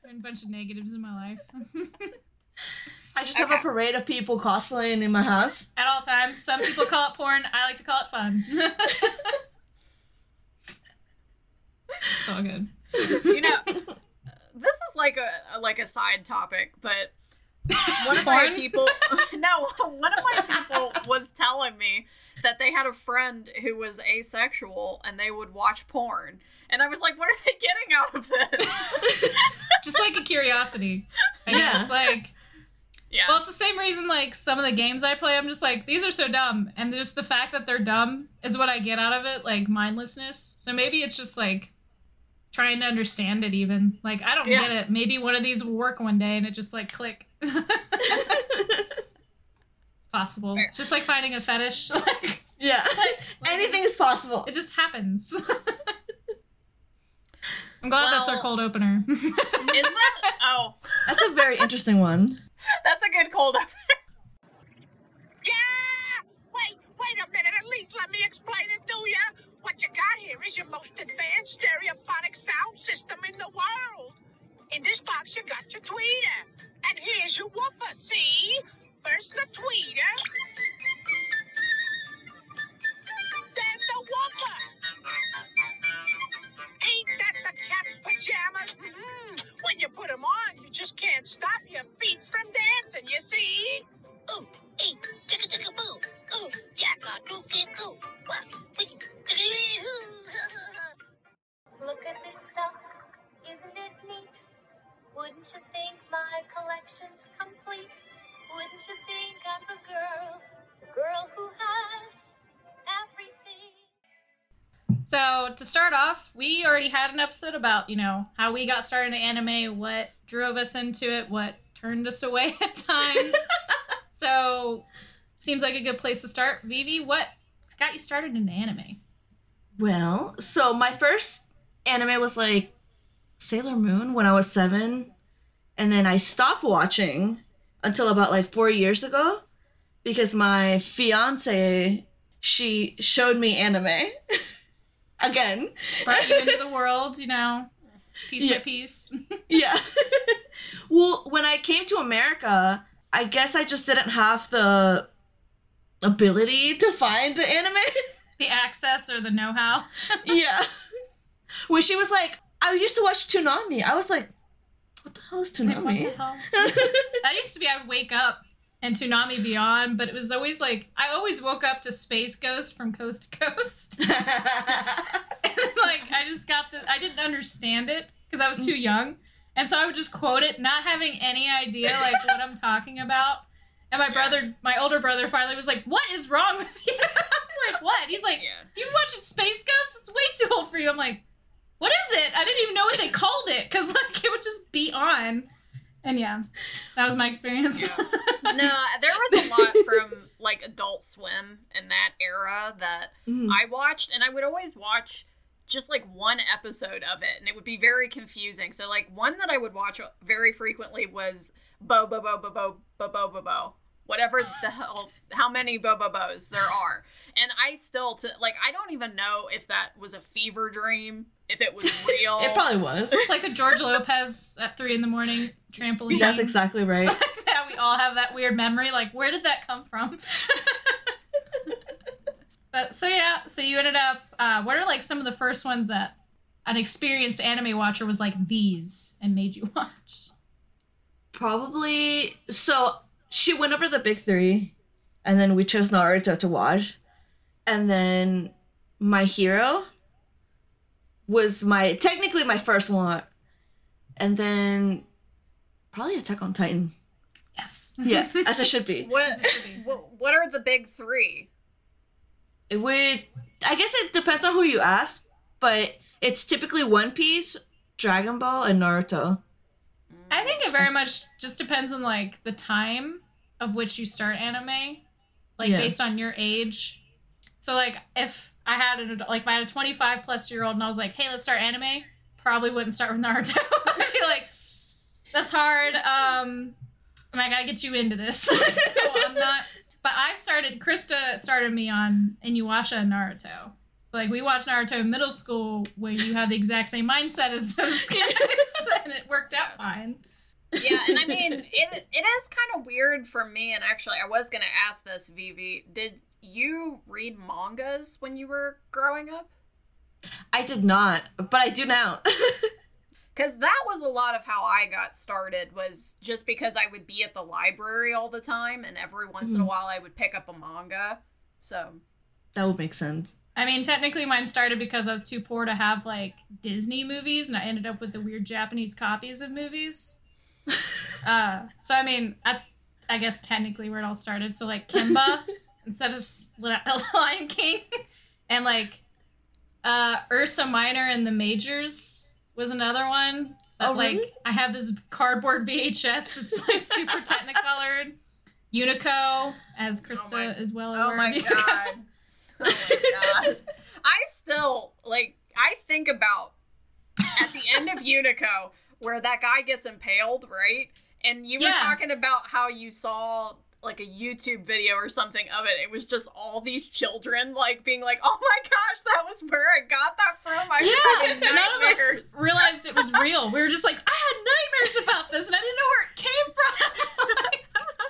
There are a bunch of negatives in my life. I just have a parade of people cosplaying in my house. At all times. Some people call it porn. I like to call it fun. It's all good. You know, this is like a side topic, but one of my people was telling me that they had a friend who was asexual and they would watch porn. And I was like, what are they getting out of this? Just like a curiosity. I guess. Like, yeah. Well, it's the same reason, like, some of the games I play, I'm just like, these are so dumb. And just the fact that they're dumb is what I get out of it, like, mindlessness. So maybe it's just, like, trying to understand it even. Like, I don't get it. Maybe one of these will work one day and it just, like, click. It's possible. Fair. It's just like finding a fetish. Like, yeah. Anything is possible. It just happens. I'm glad that's our cold opener. Is that? Oh. That's a very interesting one. That's a good cold opener. Yeah! Wait a minute. At least let me explain it to you. What you got here is your most advanced stereophonic sound system in the world. In this box, you got your tweeter. And here's your woofer, see? First the tweeter. Then the woofer. Ain't that the cat's pajamas? When you put them on, you just can't stop your feet from dancing, you see? Ooh, ee, chicka chicka boo. Ooh, yakka dookie goo. Look at this stuff, isn't it neat? Wouldn't you think my collection's complete? Wouldn't you think I'm the girl who has everything? So, to start off, we already had an episode about, how we got started in anime, what drove us into it, what turned us away at times. So, seems like a good place to start. Vivi, what got you started in anime? Well, so my first anime was like Sailor Moon when I was 7. And then I stopped watching until about like 4 years ago because my fiance, she showed me anime. Again. Brought you into the world, piece by piece. Yeah. Well, when I came to America, I guess I just didn't have the ability to find the anime. The access or the know-how. Yeah. When she was like, I used to watch Toonami. I was like, what the hell is Toonami? Like, what the hell? That used to be, I would wake up and Toonami Beyond, but it was always like, I always woke up to Space Ghost from Coast to Coast. And like, I didn't understand it because I was too young. And so I would just quote it, not having any idea like what I'm talking about. And my older brother finally was like, what is wrong with you? I was like, what? He's like, you watching Space Ghost? It's way too old for you. I'm like, what is it? I didn't even know what they called it because like it would just be on. And yeah, that was my experience. No, there was a lot from like Adult Swim in that era that I watched, and I would always watch just like one episode of it, and it would be very confusing. So like one that I would watch very frequently was Bo Bo Bo Bo Bo Bo Bo Bo Bo. Whatever the hell, how many Bo-Bo-Bos there are. And I still, I don't even know if that was a fever dream, if it was real. It probably was. It's like the George Lopez at 3 a.m. trampoline. That's exactly right. That we all have that weird memory. Like, where did that come from? But so you ended up, what are like some of the first ones that an experienced anime watcher was like these and made you watch? Probably, so she went over the big 3, and then we chose Naruto to watch. And then My Hero was technically my first one. And then probably Attack on Titan. Yes. Yeah, as it should be. What are the big 3? I guess it depends on who you ask, but it's typically One Piece, Dragon Ball, and Naruto. I think it very much just depends on, like, the time of which you start anime. Like, based on your age. So, like, if I had if I had a 25-plus-year-old and I was like, hey, let's start anime, probably wouldn't start with Naruto. I'd be like, that's hard. I gotta get you into this. So I'm not... But Krista started me on Inuyasha and Naruto. So, like, we watched Naruto in middle school where you have the exact same mindset as those kids. and it worked out fine. Yeah, and I mean, it is kind of weird for me, and actually I was going to ask this, Vivi. Did you read mangas when you were growing up? I did not, but I do now. Because that was a lot of how I got started, was just because I would be at the library all the time, and every once in a while I would pick up a manga, so... That would make sense. I mean, technically mine started because I was too poor to have, like, Disney movies, and I ended up with the weird Japanese copies of movies. So, I mean, that's, I guess, technically where it all started. So, like, Kimba, instead of Lion King, and, like, Ursa Minor and the Majors was another one. That, really? like, I have this cardboard VHS. It's, like, super technicolored. Unico, as Krista is well aware. Oh my god. Oh my god. I still, like, I think about at the end of Unico where that guy gets impaled, right? And you were talking about how you saw, like, a YouTube video or something of it. It was just all these children, like, being like, oh my gosh, that was where I got that from. I had none nightmares. of us realized it was real. We were just like, I had nightmares about this, and I didn't know where it came from.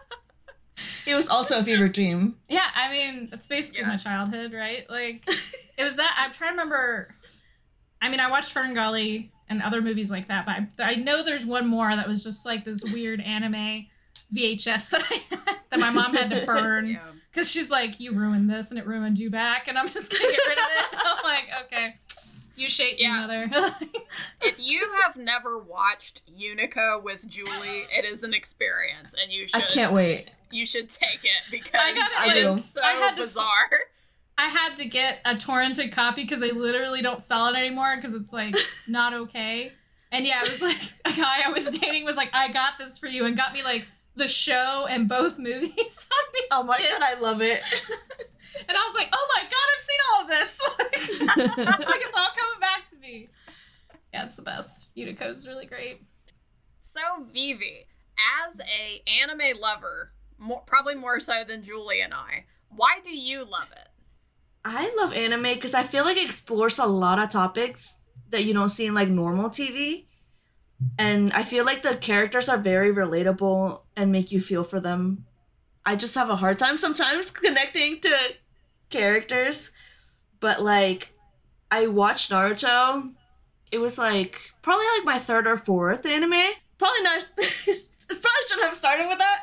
It was also a fever dream. Yeah, I mean, that's basically my childhood, right? Like, it was that. I'm trying to remember. I mean, I watched Ferngully and other movies like that, but I know there's one more that was just like this weird anime VHS that my mom had to burn because she's like, you ruined this and it ruined you back, and I'm just gonna get rid of it. I'm like, okay, you shake me, mother. If you have never watched Unico with Julie, it is an experience, and you should. I can't wait. You should take it because it is so bizarre. I had to get a torrented copy because they literally don't sell it anymore because it's like not okay. And yeah, it was like a guy I was dating was like, I got this for you, and got me like the show and both movies on these Oh my discs. god, I love it. And I was like, oh my god, I've seen all of this. It's like it's all coming back to me. Yeah, it's the best. Unico's really great. So Vivi, as a anime lover, probably more so than Julie and I, why do you love it? I love anime because I feel like it explores a lot of topics that you don't see in like normal TV. And I feel like the characters are very relatable and make you feel for them. I just have a hard time sometimes connecting to characters. But like, I watched Naruto. It was like, probably like my third or fourth anime. Probably not, probably shouldn't have started with that.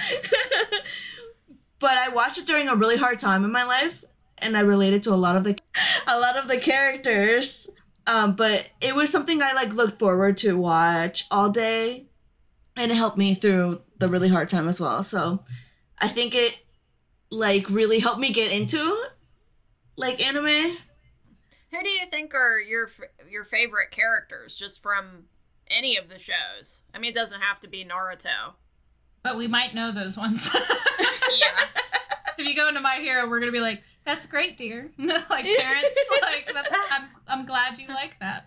But I watched it during a really hard time in my life. And I related to a lot of the characters. But it was something I like looked forward to watch all day, and it helped me through the really hard time as well. So I think it like really helped me get into like anime. Who do you think are your favorite characters just from any of the shows? I mean, it doesn't have to be Naruto. But we might know those ones. Yeah. If you go into My Hero, we're gonna be like, "That's great, dear." Like parents, like that's. I'm glad you like that.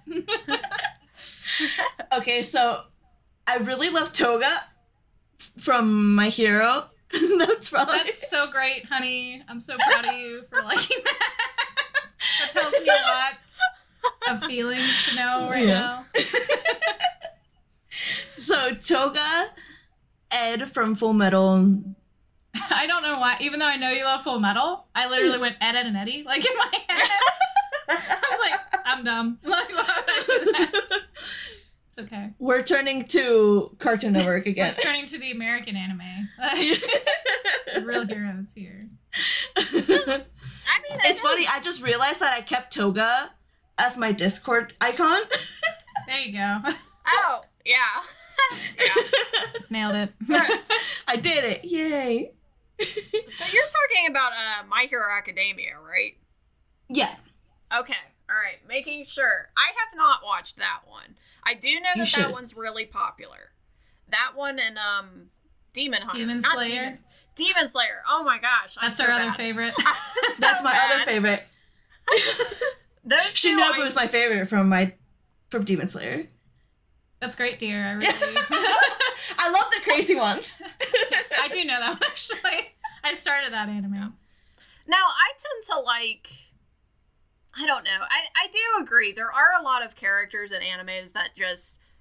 Okay, so I really love Toga from My Hero. That's so great, honey. I'm so proud of you for liking that. That tells me a lot of feelings to know right now. So Toga, Ed from Full Metal. I don't know why, even though I know you love Full Metal, I literally went Ed, Ed, and Eddie, like, in my head. I was like, I'm dumb. Like, why would I do that? It's okay. We're turning to Cartoon Network again. We're turning to the American anime. The real heroes here. I mean, it's funny, I just realized that I kept Toga as my Discord icon. There you go. Oh, yeah. Yeah. Nailed it. I did it. Yay. So you're talking about My Hero Academia, right? Yeah. Okay. All right. Making sure. I have not watched that one. I do know that one's really popular. That one and Demon Hunter. Demon Slayer. Demon Slayer. Oh my gosh. That's our other favorite. That's my other favorite. Those two, Shinobu is my favorite from Demon Slayer. That's great, dear. I really I love the crazy ones. I do know that one, actually. I started that anime. Now, I tend to like... I don't know. I do agree. There are a lot of characters in animes that just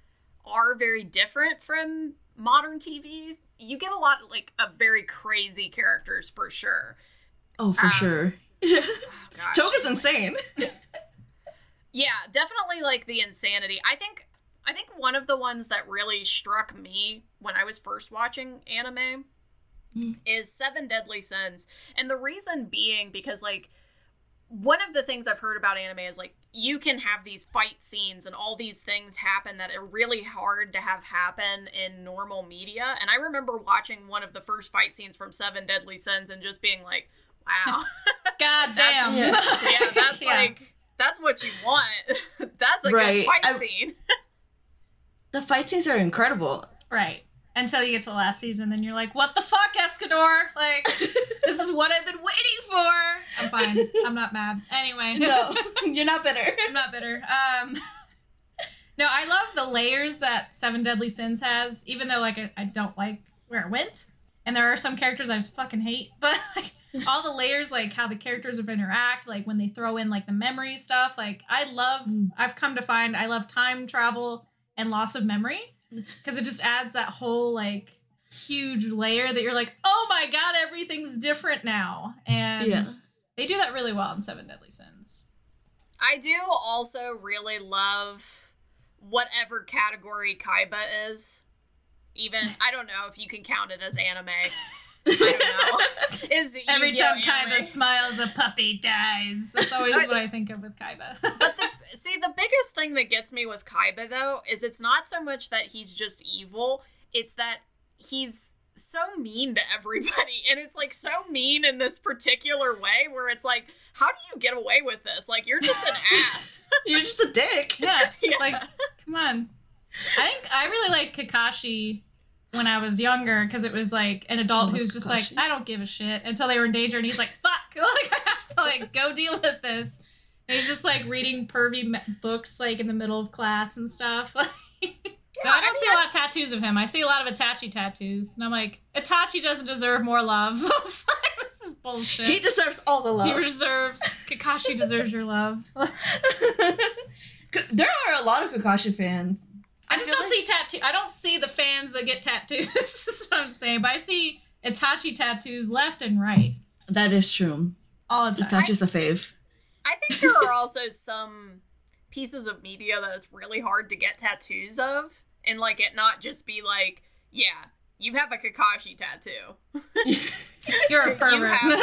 are very different from modern TVs. You get a lot of very crazy characters for sure. Oh, for sure. Gosh. Toga's insane. Yeah, definitely like the insanity. I think one of the ones that really struck me when I was first watching anime is Seven Deadly Sins. And the reason being because like one of the things I've heard about anime is like you can have these fight scenes and all these things happen that are really hard to have happen in normal media. And I remember watching one of the first fight scenes from Seven Deadly Sins and just being like, wow. God damn. That's like, that's what you want. That's a good fight scene. The fight scenes are incredible. Right. Until you get to the last season, then you're like, what the fuck, Escador? Like, this is what I've been waiting for. I'm fine. I'm not mad. Anyway. No, you're not bitter. I'm not bitter. No, I love the layers that Seven Deadly Sins has, even though, like, I don't like where it went. And there are some characters I just fucking hate. But, like, all the layers, like, how the characters have interact, like, when they throw in, like, the memory stuff. Like, I've come to find I love time travel and loss of memory. Because it just adds that whole, like, huge layer that you're like, oh my god, everything's different now. And they do that really well in Seven Deadly Sins. I do also really love whatever category Kaiba is. Even, I don't know if you can count it as anime. I don't know. Every time Kaiba smiles, a puppy dies. That's always what I think of with Kaiba. But the biggest thing that gets me with Kaiba, though, is it's not so much that he's just evil, it's that he's so mean to everybody. And it's, like, so mean in this particular way where it's like, how do you get away with this? Like, you're just an ass. You're just a dick. Yeah. Like, come on. I think I really liked Kakashi when I was younger, because it was like an adult who's just like, I don't give a shit, until they were in danger, and he's like, fuck, like, I have to, like, go deal with this. And he's just, like, reading pervy books, like, in the middle of class and stuff. No, I don't see a lot of tattoos of him. I see a lot of Itachi tattoos, and I'm like, Itachi doesn't deserve more love. This is bullshit. He deserves all the love. Kakashi deserves your love. There are a lot of Kakashi fans. I just don't see I don't see the fans that get tattoos. That's what I'm saying. But I see Itachi tattoos left and right. That is true. All the time. Itachi's a fave. I think there are also some pieces of media that it's really hard to get tattoos of. And, like, it not just be like, yeah, you have a Kakashi tattoo. You're a pervert. You have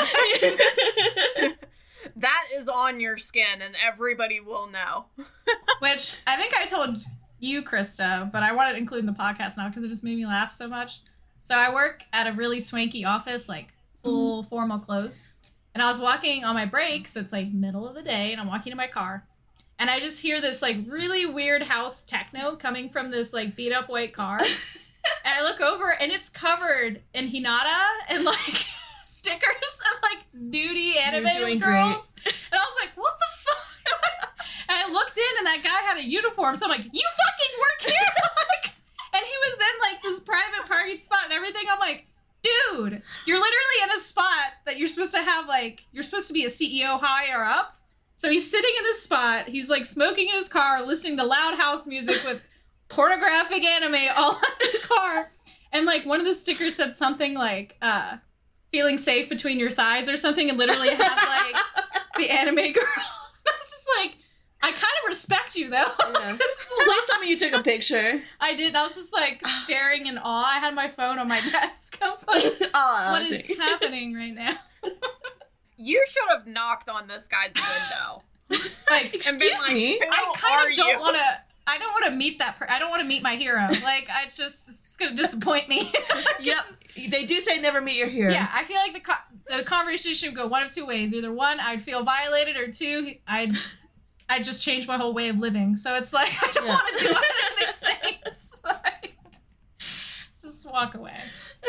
that. That is on your skin, and everybody will know. Which, I think I told you, Krista, but I wanted to include in the podcast now because it just made me laugh so much. So I work at a really swanky office, like full formal clothes. And I was walking on my break, so it's like middle of the day, and I'm walking to my car. And I just hear this like really weird house techno coming from this like beat up white car. And I look over and it's covered in Hinata and like stickers and like nudie anime girls. Great. And I was like, what the fuck? And I looked in and that guy had a uniform, so I'm like, you fucking work here? Like, and he was in like this private parking spot and everything. I'm like, dude, you're literally in a spot that you're supposed to have like, you're supposed to be a CEO higher up. So he's sitting in this spot, he's like smoking in his car, listening to loud house music with pornographic anime all on his car. And like one of the stickers said something like, feeling safe between your thighs or something, and literally had like the anime girl. I was just like, I kind of respect you though. Yeah. Please tell me you took a picture. I did. I was just like staring in awe. I had my phone on my desk. I was like, what is happening right now? You should have knocked on this guy's window. Like, excuse me? I kind of don't want to. I don't want to meet that I don't want to meet my hero. Like, it's just going to disappoint me. Yep. They do say never meet your heroes. Yeah, I feel like the conversation would go one of two ways. Either one, I'd feel violated, or two, I'd just change my whole way of living. So it's like, I don't want to do either of these things. Like, just walk away.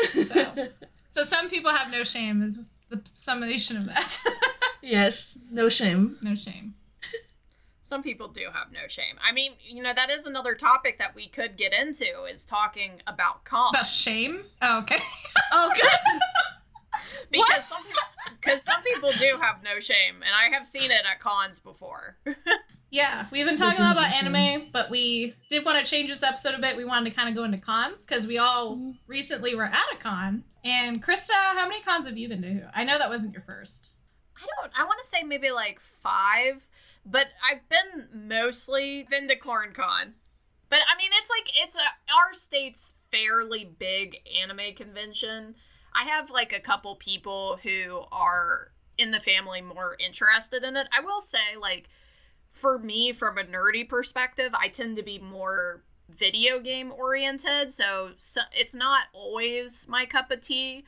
So some people have no shame is the summation of that. Yes, no shame. No shame. Some people do have no shame. I mean, you know, that is another topic that we could get into, is talking about cons. About shame? Oh, okay. Okay. Because some people do have no shame, and I have seen it at cons before. Yeah, we've been talking a lot about anime, but we did want to change this episode a bit. We wanted to kind of go into cons because we all recently were at a con. And Krista, how many cons have you been to? I know that wasn't your first. I want to say maybe like 5, but I've mostly been to CornCon. But I mean, it's our state's fairly big anime convention. I have like a couple people who are in the family more interested in it. I will say, like, for me, from a nerdy perspective, I tend to be more video game oriented, so it's not always my cup of tea.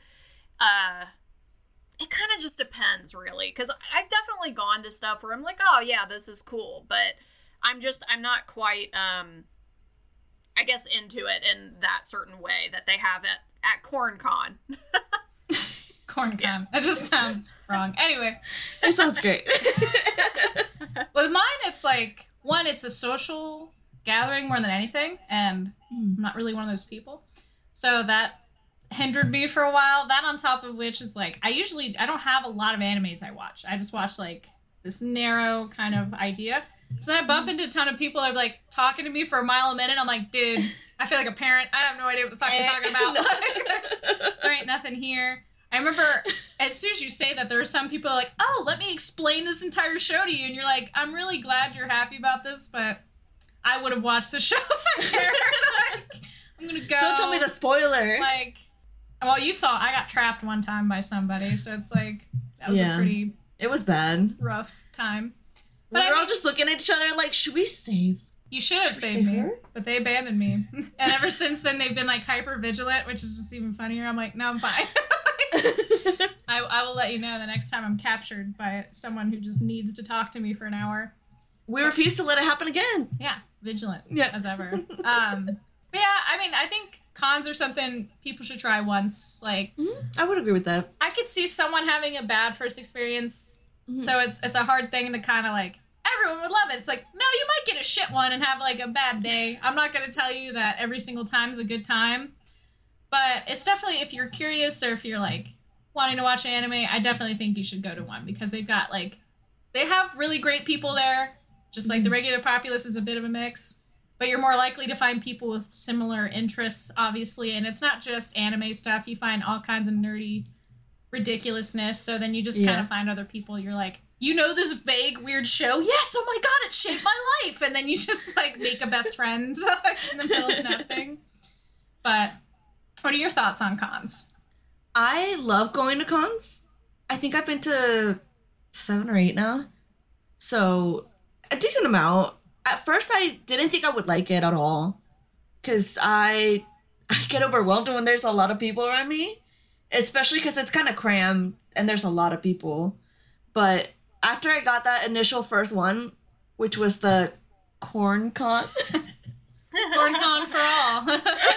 It kind of just depends, really, because I've definitely gone to stuff where I'm like, oh yeah, this is cool, but I'm not quite, I guess, into it in that certain way that they have at CornCon. CornCon. Yeah. That just sounds wrong. Anyway. It sounds great. With mine, it's like, one, it's a social gathering more than anything, and I'm not really one of those people. So that hindered me for a while. That on top of which is like, I don't have a lot of animes I watch. I just watch like this narrow kind of idea. So then I bump into a ton of people that are like talking to me for a mile a minute. I'm like, dude, I feel like a parent. I have no idea what the fuck you're talking about. Like, there ain't nothing here. I remember as soon as you say that, there are some people like, oh, let me explain this entire show to you. And you're like, I'm really glad you're happy about this, but I would have watched the show if I cared. Like, I'm going to go. Don't tell me the spoiler. Like, well, you saw, I got trapped one time by somebody. So it's like, that was a pretty... It was bad. Rough time. But we were all just looking at each other like, should we save? You should have saved me, but they abandoned me. And ever since then, they've been like hyper vigilant, which is just even funnier. I'm like, no, I'm fine. I will let you know the next time I'm captured by someone who just needs to talk to me for an hour. We refuse to let it happen again. Yeah, vigilant as ever. But yeah, I mean, I think cons are something people should try once. Like, I would agree with that. I could see someone having a bad first experience, so it's a hard thing to kind of like, everyone would love it. It's like, no, you might get a shit one and have like a bad day. I'm not going to tell you that every single time is a good time, but it's definitely, if you're curious or if you're like wanting to watch an anime, I definitely think you should go to one because they've got like, they have really great people there. Just like the regular populace is a bit of a mix, but you're more likely to find people with similar interests, obviously. And it's not just anime stuff. You find all kinds of nerdy ridiculousness. So then you just kind of find other people. You're like, you know, this vague, weird show. Yes. Oh my God, it shaped my life. And then you just like make a best friend in the middle of nothing. But what are your thoughts on cons? I love going to cons. I think I've been to 7 or 8 now. So a decent amount. At first, I didn't think I would like it at all. Because I get overwhelmed when there's a lot of people around me. Especially because it's kind of crammed and there's a lot of people. But after I got that initial first one, which was the CornCon. CornCon for all.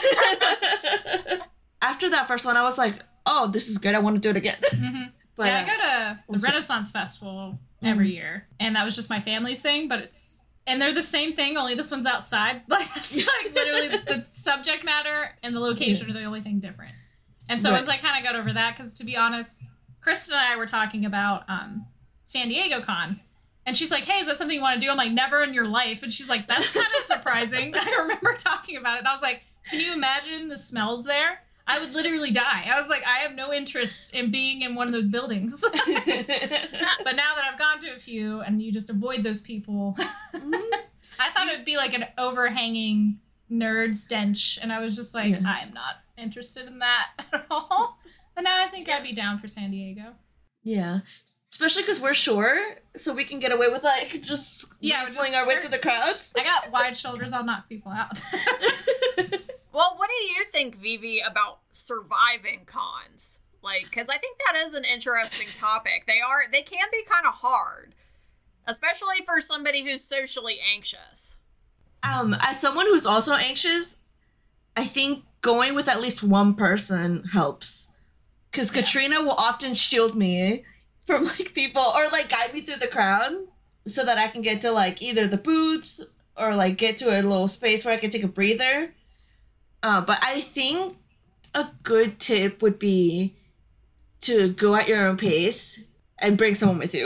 After that first one, I was like, oh, this is great. I want to do it again. Mm-hmm. But, yeah, I go to the Renaissance Festival every year. And that was just my family's thing, but and they're the same thing, only this one's outside. Like, that's like literally the subject matter and the location are the only thing different. And so once I kind of got over that, because to be honest, Kristen and I were talking about San Diego Con. And she's like, hey, is that something you want to do? I'm like, never in your life. And she's like, that's kind of surprising. I remember talking about it. And I was like, can you imagine the smells there? I would literally die. I was like, I have no interest in being in one of those buildings. But now that I've gone to a few and you just avoid those people, I thought it would be like an overhanging nerd stench. And I was just like, I am not interested in that at all. But now I think I'd be down for San Diego. Yeah. Especially because we're short, so we can get away with like just whistling our way through the crowds. I got wide shoulders, I'll knock people out. Well, what do you think, Vivi, about surviving cons? Like, because I think that is an interesting topic. They can be kind of hard, especially for somebody who's socially anxious. As someone who's also anxious, I think going with at least one person helps. Because Katrina will often shield me from like people or like guide me through the crowd so that I can get to like either the booths or like get to a little space where I can take a breather. But I think a good tip would be to go at your own pace and bring someone with you.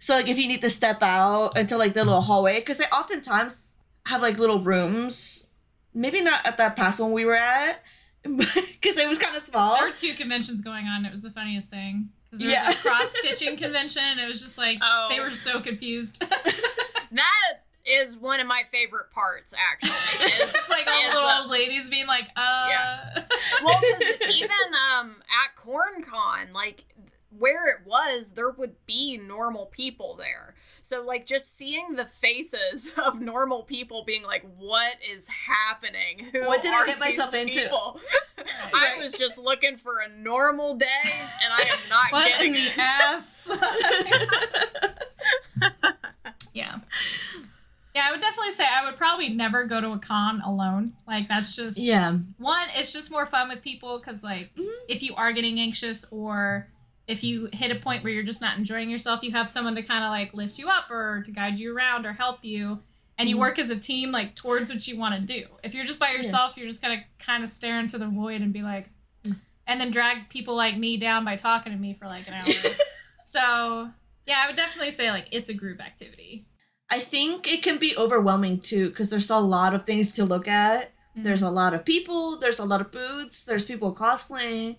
So, like, if you need to step out into, like, the little hallway, because they oftentimes have, like, little rooms. Maybe not at that past one we were at, because it was kind of small. There were 2 conventions going on. It was the funniest thing. Because there was a cross-stitching convention, and it was just like, they were so confused. That is one of my favorite parts, actually. It's like all the little old ladies being like, Yeah. Well, because even at CornCon, like, where it was, there would be normal people there. So, like, just seeing the faces of normal people being like, what is happening? What did I get myself into? I was just looking for a normal day, and I am not what getting in it. the ass? Yeah. Yeah, I would definitely say I would probably never go to a con alone. Like, that's just... Yeah. One, it's just more fun with people, because, like, if you are getting anxious or... if you hit a point where you're just not enjoying yourself, you have someone to kind of like lift you up or to guide you around or help you. And you work as a team, like, towards what you want to do. If you're just by yourself, you're just going to kind of stare into the void and be like, and then drag people like me down by talking to me for like an hour. So, yeah, I would definitely say, like, it's a group activity. I think it can be overwhelming, too, because there's a lot of things to look at. Mm-hmm. There's a lot of people. There's a lot of booths. There's people cosplaying.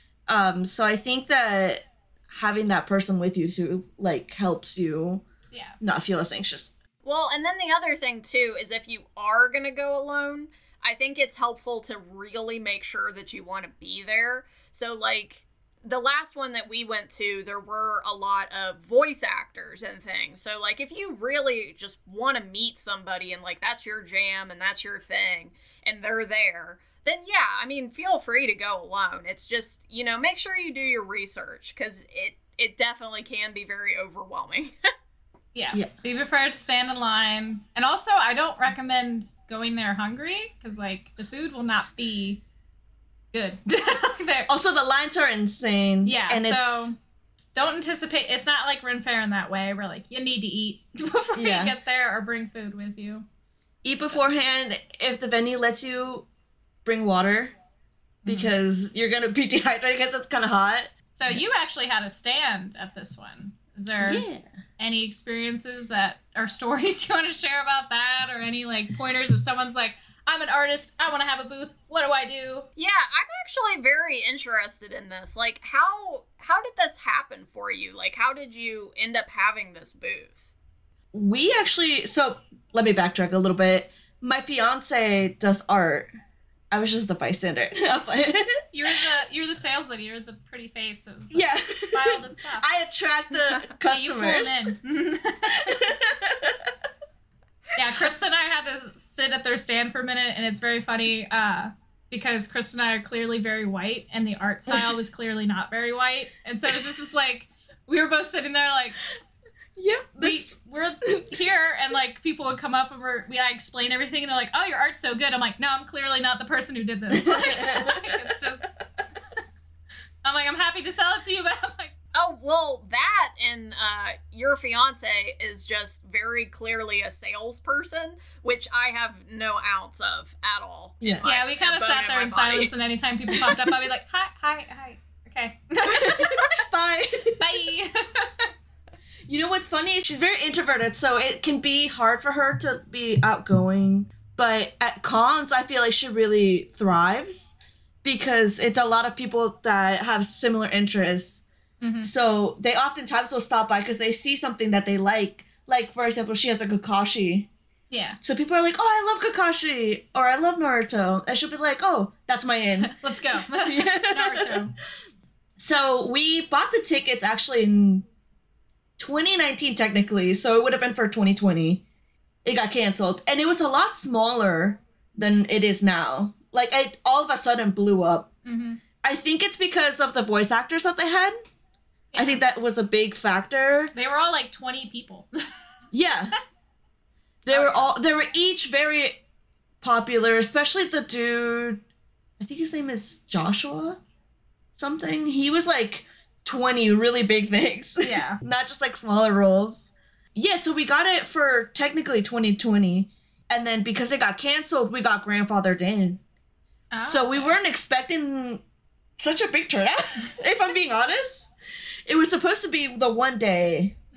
So I think that having that person with you too, like, helps you not feel as anxious. Well, and then the other thing too is if you are going to go alone, I think it's helpful to really make sure that you want to be there. So, like, the last one that we went to, there were a lot of voice actors and things. So, like, if you really just want to meet somebody and, like, that's your jam and that's your thing and they're there, then yeah, I mean, feel free to go alone. It's just, you know, make sure you do your research, because it definitely can be very overwhelming. Yeah. Be prepared to stand in line. And also, I don't recommend going there hungry, because, like, the food will not be good. Also, the lines are insane. Yeah, and so don't anticipate. It's not like Ren Fair in that way, where, like, you need to eat before you get there or bring food with you. Eat beforehand. If the venue lets you, bring water, because you're going to be dehydrated because it's kind of hot. So you actually had a stand at this one. Is there any experiences that are stories you want to share about that, or any, like, pointers if someone's like, I'm an artist, I want to have a booth, what do I do? Yeah, I'm actually very interested in this. Like, how did this happen for you? Like, how did you end up having this booth? We actually, so let me backtrack a little bit. My fiance does art. I was just the bystander. You're the sales lady. You're the pretty face that was like, buy all this stuff. I attract the customers. You pull them in. Yeah, Krista and I had to sit at their stand for a minute, and it's very funny because Krista and I are clearly very white, and the art style was clearly not very white, and so it was just like we were both sitting there like. Yep. We're here, and, like, people would come up and I explain everything, and they're like, oh, your art's so good. I'm like, no, I'm clearly not the person who did this. Like, it's just... I'm like, I'm happy to sell it to you, but I'm like... Oh, well, that and your fiance is just very clearly a salesperson, which I have no ounce of at all. Yeah, we kind of sat there in silence, and anytime people popped up, I'd be like, hi, okay. Bye. Bye. You know what's funny? She's very introverted, so it can be hard for her to be outgoing. But at cons, I feel like she really thrives because it's a lot of people that have similar interests. Mm-hmm. So they oftentimes will stop by because they see something that they like. Like, for example, she has a Kakashi. Yeah. So people are like, oh, I love Kakashi, or I love Naruto. And she'll be like, oh, that's my in. Let's go. Naruto. So we bought the tickets actually in 2019 technically, so it would have been for 2020. It got canceled, and it was a lot smaller than it is now. Like, it all of a sudden blew up. Mm-hmm. I think it's because of the voice actors that they had. Yeah. I think that was a big factor. They were all like 20 people. Yeah. They were each very popular, especially the dude, I think his name is Joshua something. He was like 20 really big things. Yeah. Not just like smaller roles. Yeah, so we got it for technically 2020. And then because it got canceled, we got grandfathered in. Oh, so we weren't expecting such a big turnout, if I'm being honest. It was supposed to be the one day. Mm-hmm.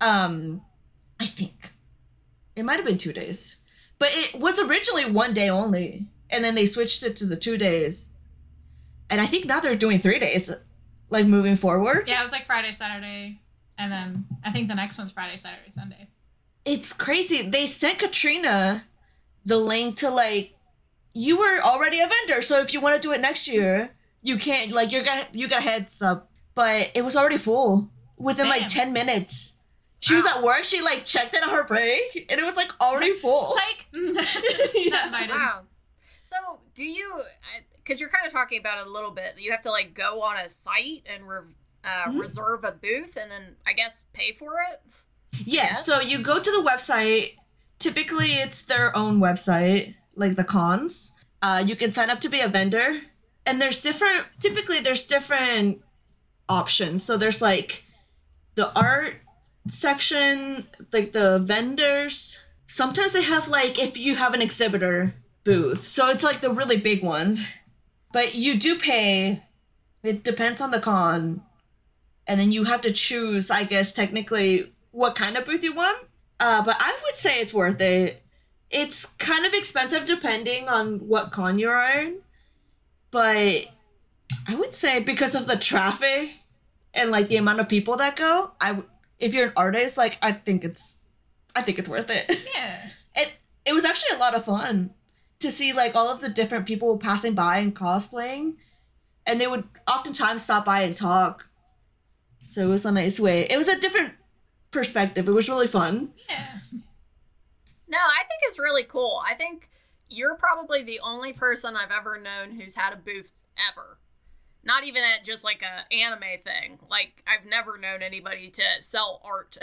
I think it might have been 2 days, but it was originally 1 day only, and then they switched it to the 2 days, and I think now they're doing 3 days, like moving forward. Yeah, it was like Friday, Saturday, and then I think the next one's Friday, Saturday, Sunday. It's crazy. They sent Katrina the link to, like, you were already a vendor, so if you want to do it next year, you can't, like, you got heads up, but it was already full within like 10 minutes. She was at work. She like checked it on her break, and it was like already full. Psych. Yeah. Wow. So do you? Because you're kind of talking about it a little bit. You have to like go on a site and reserve a booth, and then I guess pay for it. Yeah. Yes? So you go to the website. Typically, it's their own website, like the cons. You can sign up to be a vendor, and there's different. Typically, there's different options. So there's like the art section, like the vendors. Sometimes they have like if you have an exhibitor booth, so it's like the really big ones, but you do pay. It depends on the con, and then you have to choose, I guess, technically what kind of booth you want. But I would say it's worth it. It's kind of expensive depending on what con you're in, but I would say because of the traffic and like the amount of people that go, if you're an artist, like I think it's worth it. Yeah. It was actually a lot of fun to see like all of the different people passing by and cosplaying, and they would oftentimes stop by and talk. So it was a nice way. It was a different perspective. It was really fun. Yeah. No, I think it's really cool. I think you're probably the only person I've ever known who's had a booth ever. Not even at just like a anime thing. Like I've never known anybody to sell art.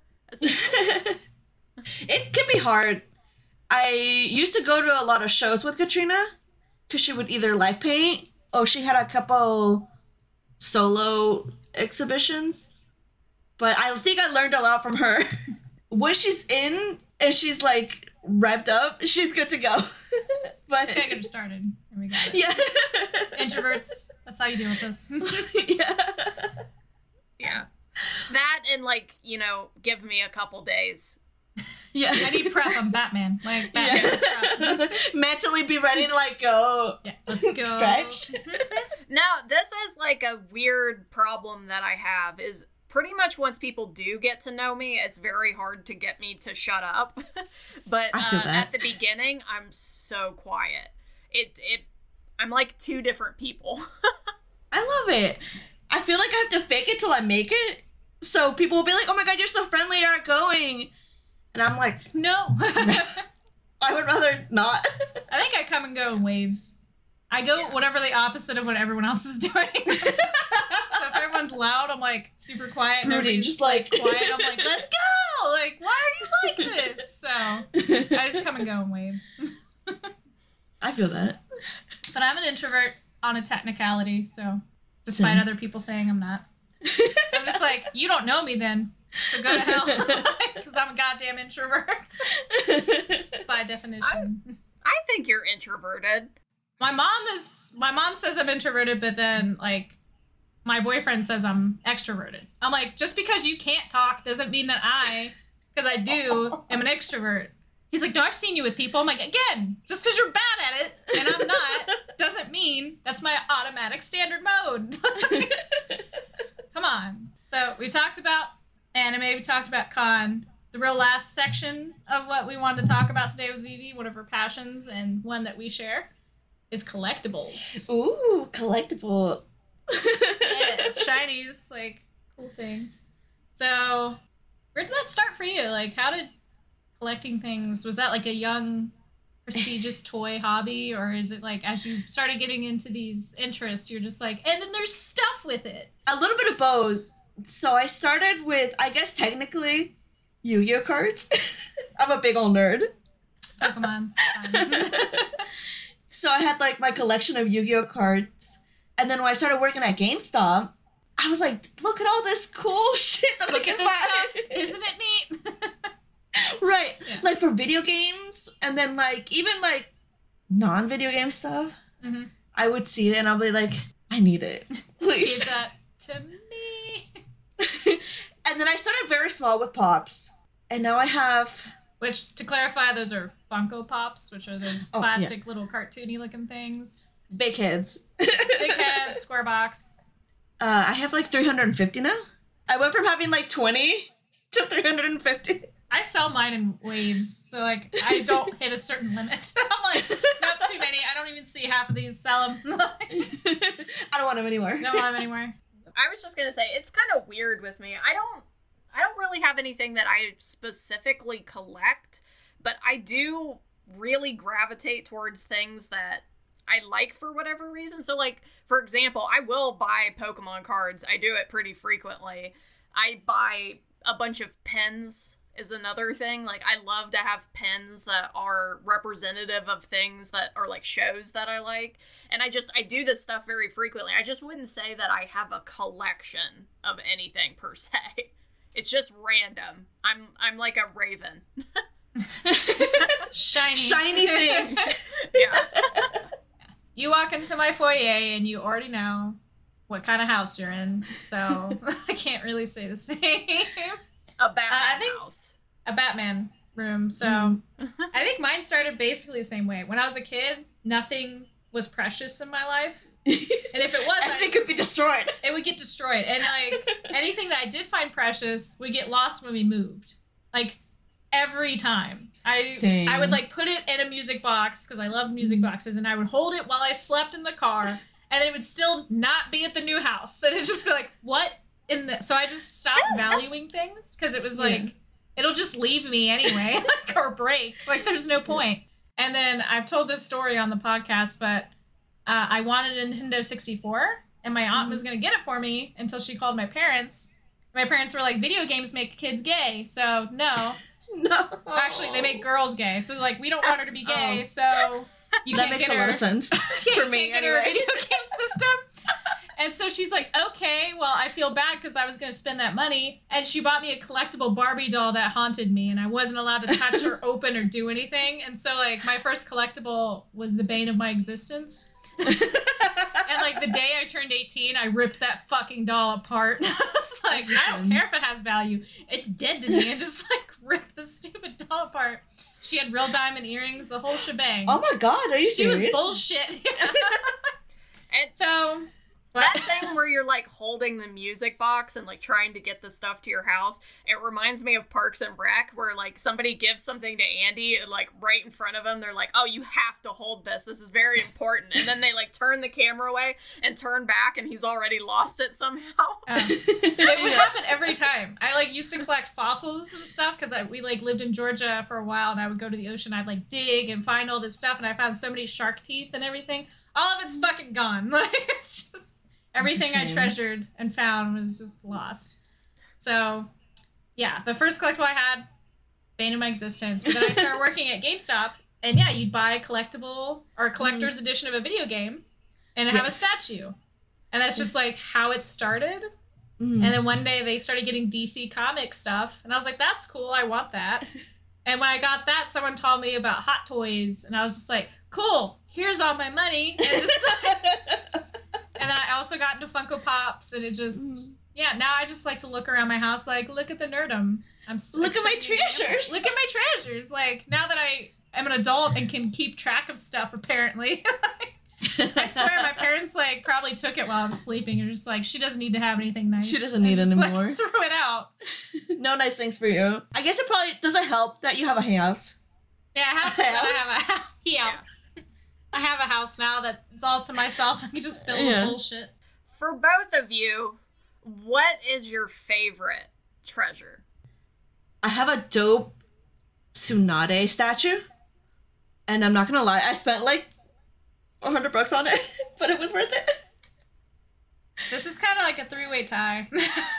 It can be hard. I used to go to a lot of shows with Katrina because she would either live paint. Oh, she had a couple solo exhibitions, but I think I learned a lot from her. When she's in and she's like revved up, she's good to go. But Okay, I got started. And we got it. yeah, Introverts. That's how you deal with this. yeah, Yeah. That and like, give me a couple days. yeah. I need prep. I'm Batman. Like Batman. Yeah. Mentally be ready to like go. Yeah, let's go. Stretch. Now, this is like a weird problem that I have is pretty much once people do get to know me, it's very hard to get me to shut up. But I feel that. at the beginning, I'm so quiet. I'm like two different people. I love it. I feel like I have to fake it till I make it. So people will be like, "Oh my god, you're so friendly, you're outgoing," and I'm like, No. I would rather not. I think I come and go in waves. I go whatever the opposite of what everyone else is doing. So if everyone's loud, I'm like super quiet. And Broody, everybody's just like quiet. I'm like, let's go. Like, why are you like this? So I just come and go in waves. I feel that. But I'm an introvert on a technicality, so despite Same. other people saying I'm not. I'm just like, you don't know me then, so go to hell. Because I'm a goddamn introvert. By definition. I think you're introverted. My mom says I'm introverted, but then like my boyfriend says I'm extroverted. I'm like, just because you can't talk doesn't mean that because I do, am an extrovert. He's like, no, I've seen you with people. I'm like, again, just because you're bad at it and I'm not doesn't mean that's my automatic standard mode. Come on. So we talked about anime, we talked about con. The real last section of what we wanted to talk about today with Vivi, one of her passions and one that we share, is collectibles. Ooh, collectible. Yeah, it's shinies, like cool things. So where did that start for you? Like, how did collecting things, was that like a young prestigious toy hobby, or is it like as you started getting into these interests you're just like, and then there's stuff with it? A little bit of both. So I started with, I guess technically, Yu-Gi-Oh cards. I'm a big old nerd. Pokemon. So I had like my collection of Yu-Gi-Oh cards, and then when I started working at GameStop, I was like, look at all this cool shit that Look I at can this buy. stuff. Isn't it neat? Right. Yeah. Like for video games, and then like even like non-video game stuff, Mm-hmm. I would see it and I'll be like, I need it. Please. Give that to me. And then I started very small with Pops. And now I have... Which, to clarify, those are Funko Pops, which are those Oh, plastic little cartoony looking things. Big heads. Big head, square box. I have like 350 now. I went from having like 20 to 350. I sell mine in waves, so like I don't hit a certain limit. I'm like, not too many. I don't even see half of these. Sell them. I don't want them anymore. Don't want them anymore. I was just gonna say, it's kind of weird with me. I don't really have anything that I specifically collect, but I do really gravitate towards things that I like for whatever reason. So, like, for example, I will buy Pokemon cards. I do it pretty frequently. I buy a bunch of pens is another thing. Like, I love to have pens that are representative of things that are like shows that I like. And I do this stuff very frequently. I just wouldn't say that I have a collection of anything per se. It's just random. I'm like a raven. Shiny things. Yeah. You walk into my foyer and you already know what kind of house you're in, so I can't really say the same. A Batman house. A Batman room. So I think mine started basically the same way. When I was a kid, nothing was precious in my life. And if it was, everything could be destroyed. It would get destroyed. And like anything that I did find precious would get lost when we moved. Like every time. I would like put it in a music box because I love music boxes, and I would hold it while I slept in the car, and it would still not be at the new house. And it'd just be like, what in the... So I just stopped valuing things because it was like, it'll just leave me anyway, like, or break. Like, there's no point. And then I've told this story on the podcast, but I wanted a Nintendo 64, and my aunt was going to get it for me until she called my parents. My parents were like, video games make kids gay, so no. No. Actually, they make girls gay, so like, we don't want her to be gay, so you that can't makes get her. A lot of sense for me, can't get her a video game system. And so she's like, okay, well, I feel bad because I was going to spend that money. And she bought me a collectible Barbie doll that haunted me, and I wasn't allowed to touch or open or do anything. And so, like, my first collectible was the bane of my existence. And, like, the day I turned 18, I ripped that fucking doll apart. I was like, I don't care if it has value. It's dead to me. And just, like, ripped the stupid doll apart. She had real diamond earrings, the whole shebang. Oh, my God. Are you serious? She was bullshit. And so... that thing where you're like holding the music box and like trying to get the stuff to your house, it reminds me of Parks and Rec, where like somebody gives something to Andy and like right in front of him, they're like, oh, you have to hold this. This is very important. And then they like turn the camera away and turn back and he's already lost it somehow. It would happen every time. I like used to collect fossils and stuff because we like lived in Georgia for a while, and I would go to the ocean. I'd like dig and find all this stuff, and I found so many shark teeth and everything. All of it's fucking gone. Like, it's just... everything I treasured and found was just lost. So, yeah, the first collectible I had, bane of my existence. But then I started working at GameStop, and yeah, you'd buy a collectible or a collector's edition of a video game and have a statue. And that's just like how it started. And then one day they started getting DC Comics stuff, and I was like, that's cool, I want that. And when I got that, someone told me about Hot Toys, and I was just like, cool, here's all my money. And just like... And then I also got into Funko Pops, and it just, now I just like to look around my house, like, look at the nerdum. Look at my treasures. Look at my treasures. Like, now that I am an adult and can keep track of stuff, apparently. I swear my parents, like, probably took it while I was sleeping. You're just like, she doesn't need to have anything nice. She doesn't need anymore. Like, threw it out. No nice things for you. I guess it probably, does it help that you have a house? Yeah, I have a house. Yeah. I have a house now that's all to myself. I can just fill with bullshit. For both of you, what is your favorite treasure? I have a dope Tsunade statue. And I'm not gonna lie, I spent like $400 on it, but it was worth it. This is kind of like a three-way tie.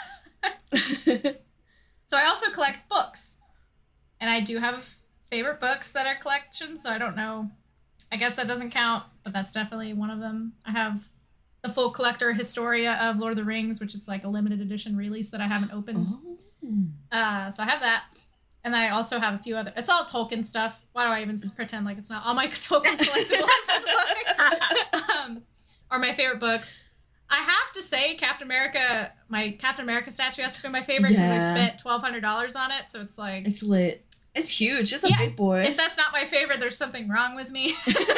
So I also collect books. And I do have favorite books that are collections, so I don't know. I guess that doesn't count, but that's definitely one of them. I have the full collector Historia of Lord of the Rings, which it's like a limited edition release that I haven't opened. So I have that. And I also have a few other... It's all Tolkien stuff. Why do I even pretend like it's not all my Tolkien collectibles? Or my favorite books. I have to say, my Captain America statue has to be my favorite because I spent $1,200 on it. So it's like it's lit. It's huge. It's a big boy. If that's not my favorite, there's something wrong with me.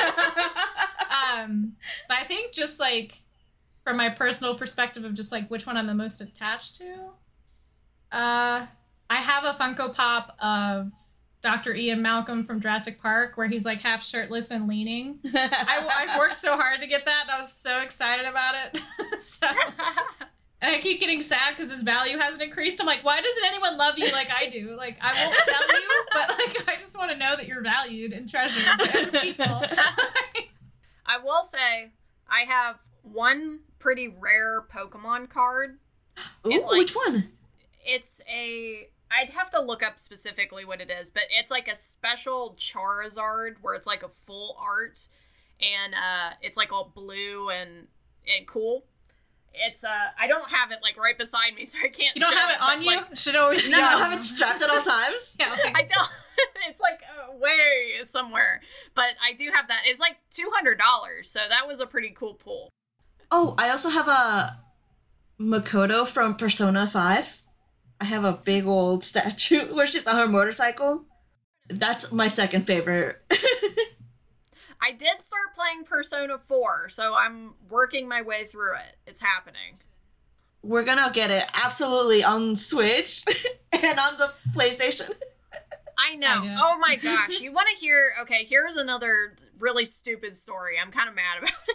But I think just like from my personal perspective of just like which one I'm the most attached to, I have a Funko Pop of Dr. Ian Malcolm from Jurassic Park where he's like half shirtless and leaning. I've worked so hard to get that and I was so excited about it. And I keep getting sad because his value hasn't increased. I'm like, why doesn't anyone love you like I do? Like, I won't sell you, but like, I just want to know that you're valued and treasured by other people. I will say, I have one pretty rare Pokemon card. Ooh, It's like- which one? I'd have to look up specifically what it is, but it's like a special Charizard where it's like a full art and it's like all blue and cool. It's I don't have it like right beside me, so I can't. You don't show have it on you? like, Should always be No, on have you. it strapped at all times. Yeah, like, I don't. It's like way somewhere, but I do have that. It's like $200, so that was a pretty cool pull. Oh, I also have a Makoto from Persona 5. I have a big old statue where she's on her motorcycle. That's my second favorite. I did start playing Persona 4, so I'm working my way through it. It's happening. We're gonna get it absolutely on Switch and on the PlayStation. I know. know. Oh my gosh. You want to hear? Okay, here's another really stupid story. I'm kind of mad about it.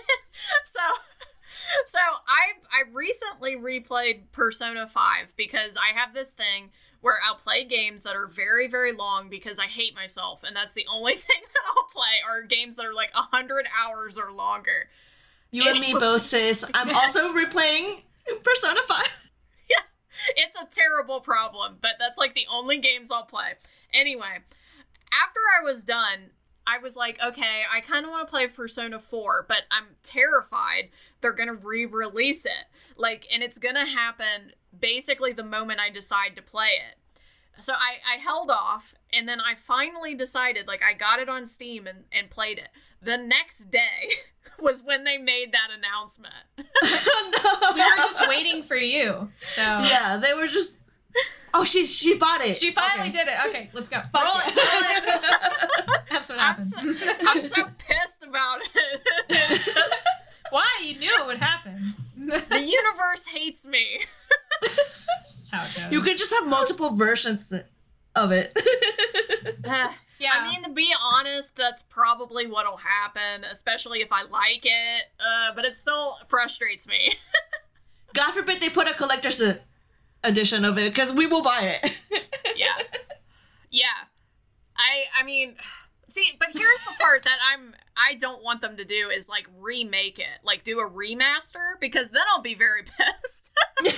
So I recently replayed Persona 5 because I have this thing where I'll play games that are very, very long because I hate myself, and that's the only thing that I'll play are games that are like 100 hours or longer. You and me both, sis. I'm also replaying Persona 5. It's a terrible problem, but that's like the only games I'll play. Anyway, after I was done, I was like, okay, I kind of want to play Persona 4, but I'm terrified they're going to re-release it. Like, and it's going to happen basically the moment I decide to play it. So I held off, and then I finally decided, like, I got it on Steam and played it. The next day was when they made that announcement. Oh, we were just waiting for you. So Yeah, they were just. Oh, she bought it. she finally Okay. did it. Okay, let's go. Fuck Roll yeah. it. Roll it. That's what happened. I'm so pissed about it. It's just, Why? You knew it would happen. the universe hates me. That's how it goes. You could just have multiple versions of it. Yeah. I mean, to be honest, that's probably what'll happen, especially if I like it, but it still frustrates me. God forbid they put a collector's edition of it, because we will buy it. Yeah. I mean, see, but here's the part that I don't want them to do is, like, remake it. Like, do a remaster, because then I'll be very pissed.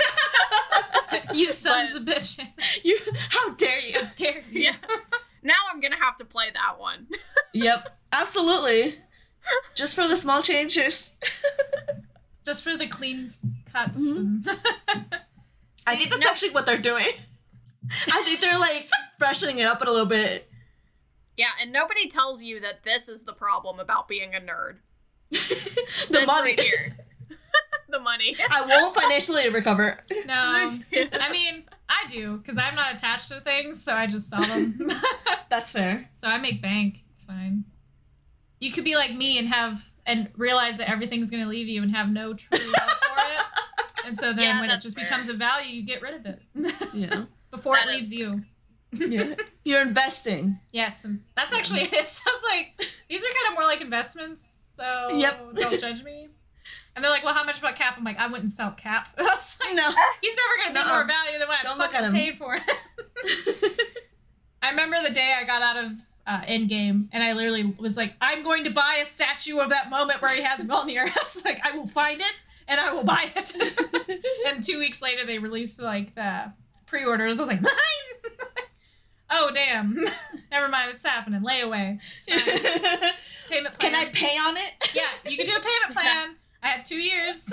You sons of bitches. How dare you? Dare you. Yeah. Now I'm gonna have to play that one. Yep, absolutely. Just for the small changes. Just for the clean cuts. Mm-hmm. I think that's no- actually what they're doing. I think they're like freshening it up a little bit. Yeah, and nobody tells you that this is the problem about being a nerd. The This money. right here. The money. I won't financially recover. No. I mean, I do, because I'm not attached to things, so I just sell them. That's fair. So I make bank. It's fine. You could be like me and realize that everything's going to leave you and have no true love for it. And so then Yeah, when it that's just fair. becomes a value, you get rid of it. Yeah. Before That it leaves is- you. Yeah. You're investing. Yes, and that's actually it. Sounds like these are kind of more like investments, so Yep. don't judge me. And they're like, well, how much about Cap? I'm like, I wouldn't sell Cap. I was like, No. he's never going to be Nuh-uh. more value than what Don't I look at fucking him. paid for it. I remember the day I got out of Endgame, and I literally was like, I'm going to buy a statue of that moment where he has Mjolnir. I was like, I will find it, and I will buy it. And 2 weeks later, they released, like, the pre-orders. I was like, mine! Oh, damn. Never mind, it's happening. Layaway. It's fine. Payment plan. Can I pay on it? Yeah, you can do a payment plan. I had 2 years.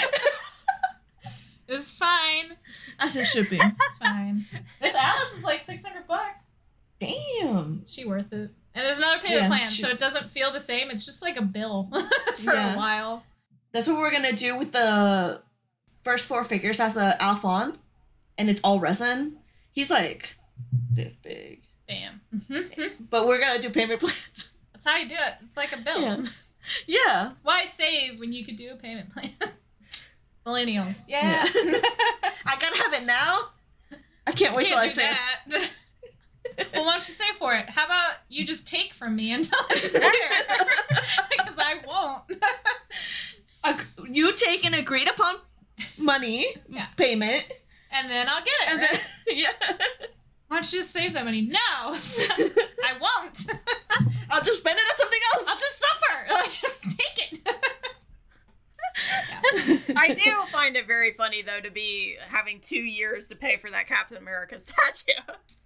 It was fine. As it should be. It's fine. This Alice is like $600. Damn. She worth it. And there's another payment Yeah, plan, she- so it doesn't feel the same. It's just like a bill for Yeah. a while. That's what we're gonna do with the first 4 figures as a Alphonse, and it's all resin. He's like this big. Damn. But we're gonna do payment plans. That's how you do it. It's like a bill. Yeah. Yeah. Why save when you could do a payment plan? Millennials. Yeah. I gotta have it now. I can't wait till I Can't do say that. Well, why don't you save for it? How about you just take from me until it's there? Because I won't. You take an agreed upon money payment. And then I'll get it. And right? then, yeah. Why don't you just save that money? No, I won't. I'll just spend it on something else. I'll just suffer. Like, just take it. I do find it very funny, though, to be having 2 years to pay for that Captain America statue.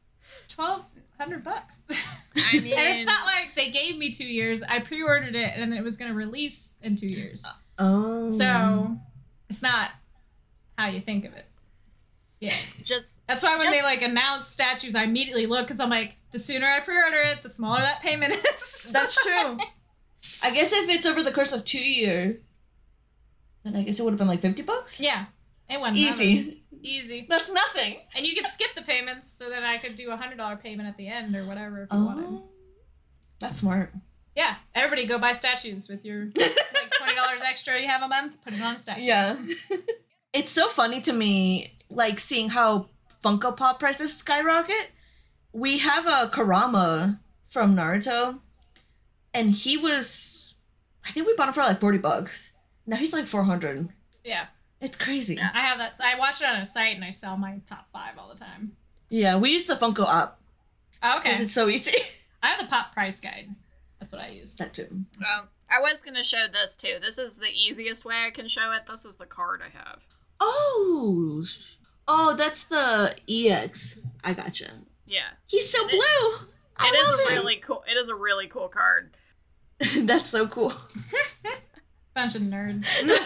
$1,200. I mean, And it's not like they gave me 2 years. I pre-ordered it, and then it was going to release in 2 years. Oh. So it's not how you think of it. Yeah. That's why when they like announce statues, I immediately look because I'm like, the sooner I pre-order it, the smaller that payment is. That's true. I guess if it's over the course of 2 years, then I guess it would have been like $50. Yeah. It wasn't Easy. Easy. That's nothing. And you could skip the payments so that I could do $100 payment at the end or whatever if you wanted. That's smart. Yeah. Everybody go buy statues with your like $20 extra you have a month. Put it on a statue. Yeah. It's so funny to me, like, seeing how Funko Pop prices skyrocket. We have a Kurama from Naruto, and he was, I think we bought him for like $40. Now he's like $400. Yeah. It's crazy. I have that. I watch it on a site and I sell my top 5 all the time. Yeah, we use the Funko app. Oh, okay. Because it's so easy. I have the pop price guide. That's what I use. That too. Well, I was going to show this too. This is the easiest way I can show it. This is the card I have. Oh, that's the EX. I gotcha. Yeah. He's so blue. It is a really cool. It is a really cool card. That's so cool. Bunch of nerds.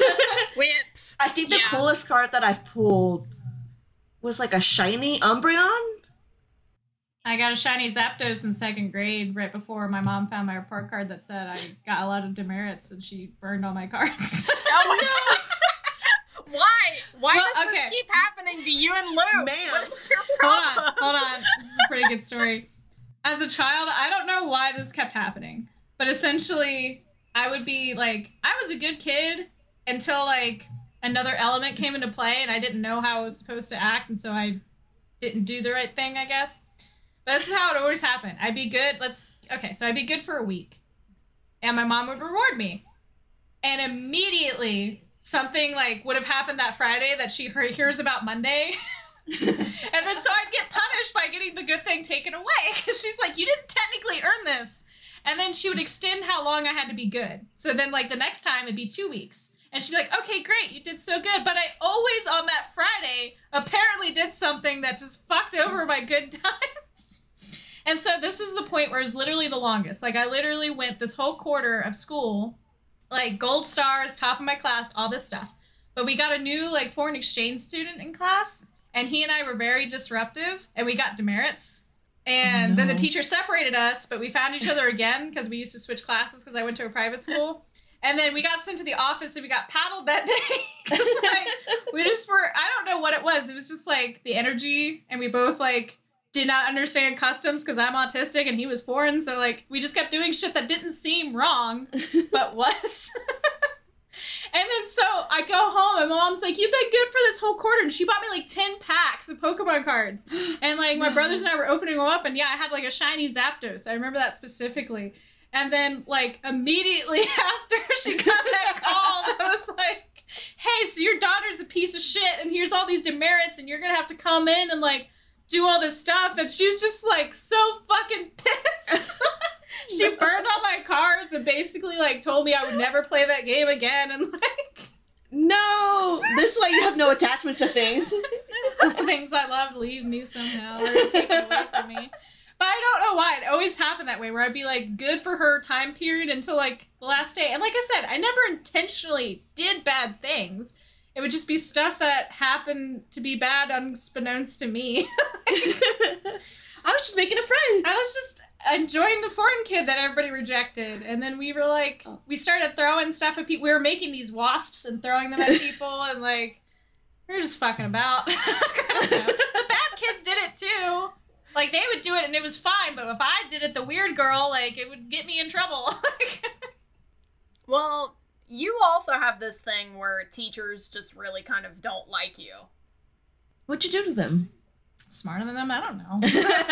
I think the coolest card that I've pulled was like a shiny Umbreon. I got a shiny Zapdos in 2nd grade right before my mom found my report card that said I got a lot of demerits and she burned all my cards. Oh my god. Why? Why Well, does this keep happening to you and Luke? Man. What is your problem? Hold on. This is a pretty good story. As a child, I don't know why this kept happening, but essentially, I would be like, I was a good kid until like another element came into play and I didn't know how I was supposed to act, and so I didn't do the right thing, I guess. But this is how it always happened. I'd be good. So I'd be good for a week, and my mom would reward me, and immediately something like would have happened that Friday that she hears about Monday. And then so I'd get punished by getting the good thing taken away because she's like, you didn't technically earn this. And then she would extend how long I had to be good. So then like the next time it'd be 2 weeks. And she'd be like, okay, great, you did so good. But I always on that Friday apparently did something that just fucked over my good times. And so this was the point where it was literally the longest. Like I literally went this whole quarter of school, like gold stars, top of my class, all this stuff. But we got a new like foreign exchange student in class, and he and I were very disruptive, and we got demerits. And then the teacher separated us, but we found each other again because we used to switch classes because I went to a private school. And then we got sent to the office and we got paddled that day. Because like, we just were, I don't know what it was. It was just like the energy, and we both like did not understand customs because I'm autistic and he was foreign. So like we just kept doing shit that didn't seem wrong, but was. And then so I go home and my mom's like, you've been good for this whole quarter. And she bought me like 10 packs of Pokemon cards. And like my brothers and I were opening them up, and yeah, I had like a shiny Zapdos. I remember that specifically. And then like immediately after she got that call, I was like, hey, so your daughter's a piece of shit and here's all these demerits and you're gonna have to come in and like do all this stuff. And she was just like so fucking pissed. She burned all my cards and basically like told me I would never play that game again, and like no, this is why you have no attachment to things. the things I loved leave me somehow or take it away from me. But I don't know why. It always happened that way, where I'd be like good for her time period until like the last day. And like I said, I never intentionally did bad things. It would just be stuff that happened to be bad unbeknownst to me. I was just making a friend. I was just and joined the foreign kid that everybody rejected. And then we were like, we started throwing stuff at people. We were making these wasps and throwing them at people, and like, we were just fucking about. I don't know. The bad kids did it too. Like, they would do it and it was fine, but if I did it, the weird girl, like, it would get me in trouble. Well, you also have this thing where teachers just really kind of don't like you. What'd you do to them? Smarter than them? I don't know.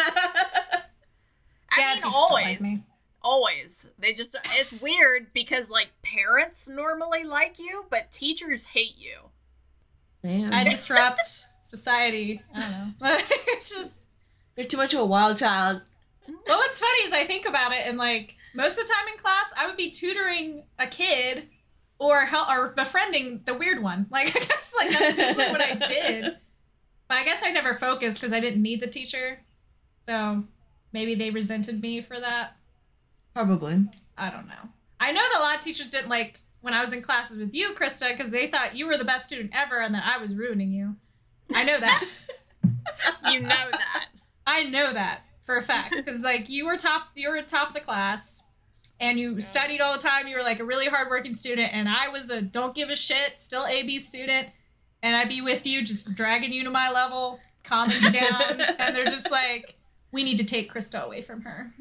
I mean, always. They just, it's weird because, like, parents normally like you, but teachers hate you. Damn. I disrupt society. I don't know. It's just... You're too much of a wild child. Well, what's funny is I think about it, and, like, most of the time in class, I would be tutoring a kid or befriending the weird one. Like, I guess, like, that's usually what I did. But I guess I never focused because I didn't need the teacher. So maybe they resented me for that. Probably. I don't know. I know that a lot of teachers didn't like when I was in classes with you, Krista, because they thought you were the best student ever and that I was ruining you. I know that. You know that. I know that for a fact because like you were top of the class and you studied all the time. You were like a really hardworking student, and I was a don't give a shit, still AB student, and I'd be with you just dragging you to my level, calming you down, and they're just like, we need to take Krista away from her.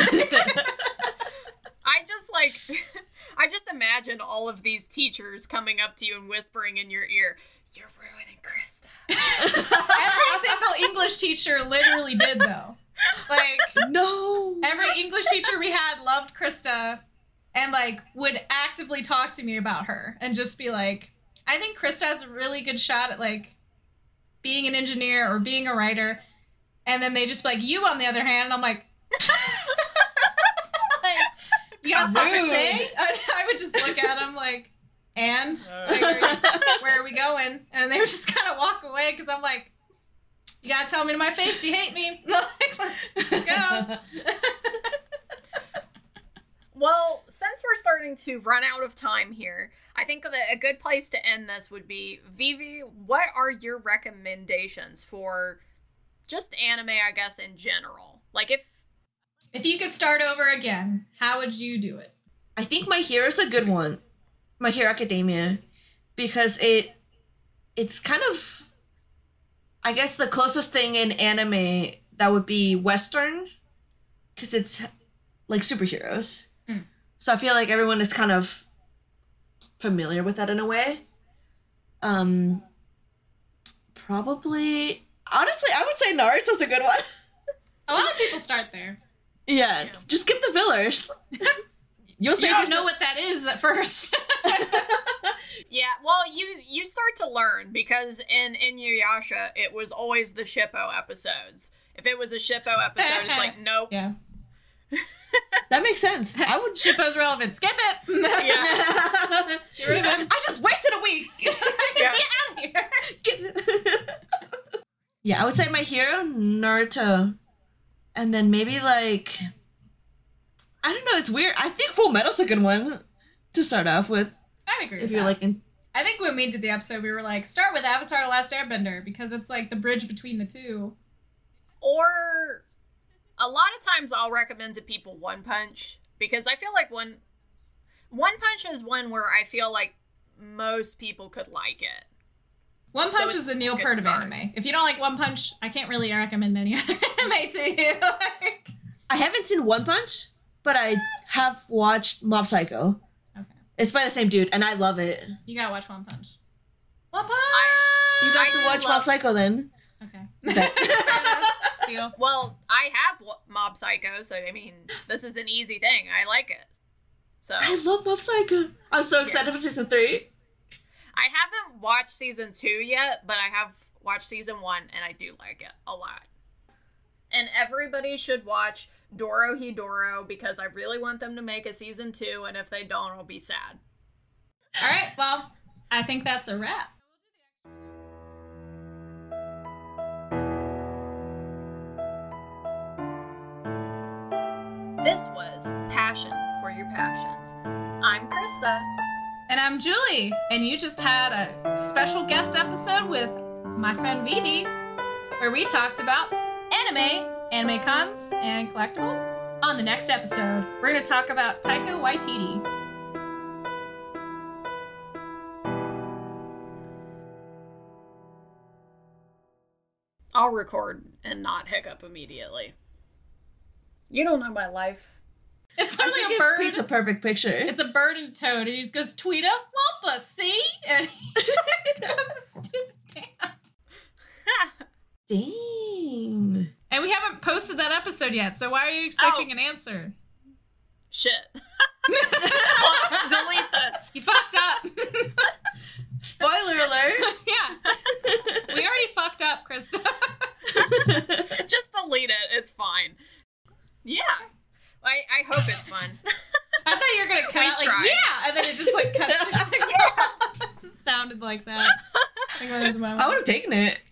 I just imagine all of these teachers coming up to you and whispering in your ear, "You're ruining Krista." Every single English teacher literally did, though. Like, no. Every English teacher we had loved Krista and, like, would actively talk to me about her and just be like, I think Krista has a really good shot at, like, being an engineer or being a writer. And then they just be like, you, on the other hand, and I'm like, like, you got something to say? I would just look at them like, and? Like, where are we going? And they would just kind of walk away because I'm like, you gotta tell me to my face you hate me. Like, let's go. Well, since we're starting to run out of time here, I think that a good place to end this would be, Vivi, what are your recommendations for just anime, I guess, in general? Like, if you could start over again, how would you do it? I think My Hero's a good one. My Hero Academia. Because it's kind of, I guess, the closest thing in anime that would be Western. Because it's like superheroes. So I feel like everyone is kind of familiar with that in a way. Probably, honestly, I would say Naruto's a good one. A lot of people start there. Yeah, just skip the fillers. You don't know what that is at first. Yeah, well, you start to learn, because in Inuyasha, it was always the Shippo episodes. If it was a Shippo episode, it's like, nope. Yeah. That makes sense. I would. Shippo's relevant. Skip it. Yeah. Get rid of him. I just wasted a week. Yeah. Get out of here. Yeah, I would say My Hero, Naruto, and then maybe like, I don't know. It's weird. I think Full Metal's a good one to start off with. I agree. If you're like in. I think when we did the episode, we were like, start with Avatar: The Last Airbender, because it's like the bridge between the two. Or a lot of times I'll recommend to people One Punch, because I feel like One Punch is one where I feel like most people could like it. One Punch is the Neil Peart of anime. If you don't like One Punch, I can't really recommend any other anime to you. Like... I haven't seen One Punch, but I have watched Mob Psycho. Okay. It's by the same dude, and I love it. You gotta watch One Punch. One Punch! You have to watch Mob Psycho then. Okay. Deal. Well, I have Mob Psycho, so I mean, this is an easy thing. I like it. So I love Mob Psycho. I'm so excited for season 3. I haven't watched season 2 yet, but I have watched season 1, and I do like it a lot. And everybody should watch Dorohedoro, because I really want them to make a season 2, and if they don't, I'll be sad. All right, well, I think that's a wrap. This was Passion for Your Passions. I'm Krista. And I'm Julie. And you just had a special guest episode with my friend Vivi, where we talked about anime anime cons and collectibles. On the next episode, we're going to talk about Taika Waititi. I'll record and not hiccup immediately. You don't know my life. It's I literally think a it bird. paints a perfect picture. It's a bird and toad, and he just goes, Tweeta, Wampa, see? And he does a stupid dance. Dang. And we haven't posted that episode yet, so why are you expecting an answer? Shit. Delete this. You fucked up. Spoiler alert. Yeah. We already fucked up, Krista. Just delete it. It's fine. Yeah. I hope it's fun. I thought you were going to cut We out, like, tried. yeah! And then it just, like, cuts your signal. It just sounded like that. Like one of those moments. I would have taken it.